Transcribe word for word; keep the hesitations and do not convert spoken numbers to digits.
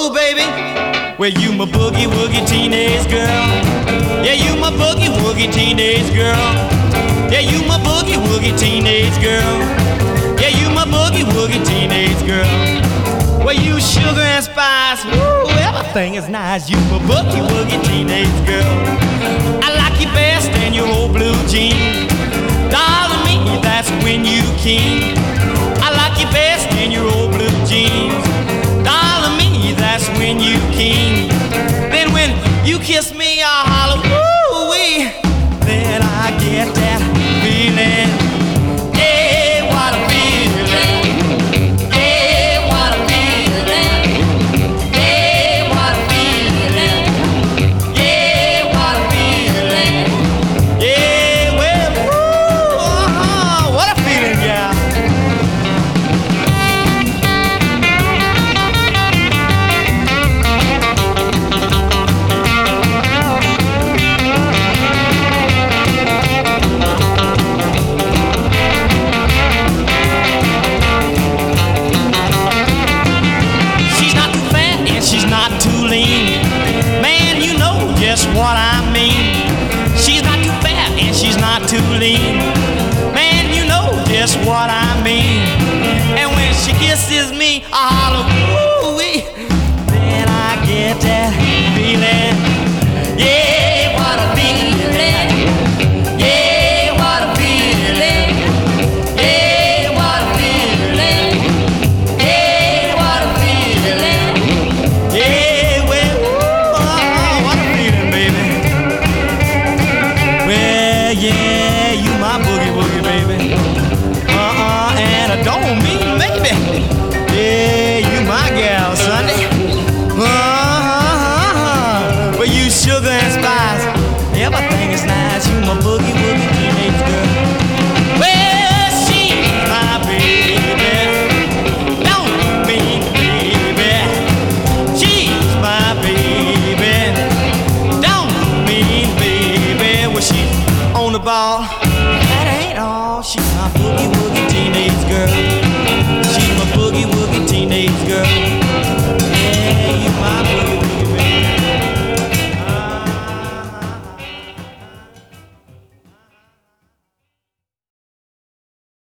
Ooh, baby, well, you my boogie woogie teenage girl. Yeah, you my boogie woogie teenage girl. Yeah, you my boogie woogie teenage girl. Yeah, you my boogie woogie teenage girl. Well, you sugar and spice, woo, everything is nice. You my boogie woogie teenage girl. I like you best in your old blue jeans. Darling, me, that's when you keen. I like you best in your old blue jeans. Darling, me, that's when you keen. Then when you kiss me, I holler, woo-wee. Then I get that feeling. Yeah, what a feeling. Yeah, what a feeling. Yeah, what a feeling. Yeah, what a feeling. Yeah, well, woo, uh-huh, what a feeling, yeah. What I mean, she's not too fat and she's not too lean. Man, you know just what I mean. And when she kisses me, I holler, woo-wee. Then I get that feeling. Yeah, what a feeling. Yeah, what a feeling. Yeah, what a feeling. Yeah, what a feeling. Yeah, well, oh, what a feeling, baby. Well, yeah, you my boogie woogie, baby. Uh-uh, and I don't mean maybe. Yeah, you my gal, Sunday. Uh-huh, well, you sugar and spice. Everything is nice. You my boogie woogie teenage girl. Well, she's my baby. Don't mean baby. She's my baby. Don't mean baby. Well, she's on the ball. That ain't all. She's my boogie.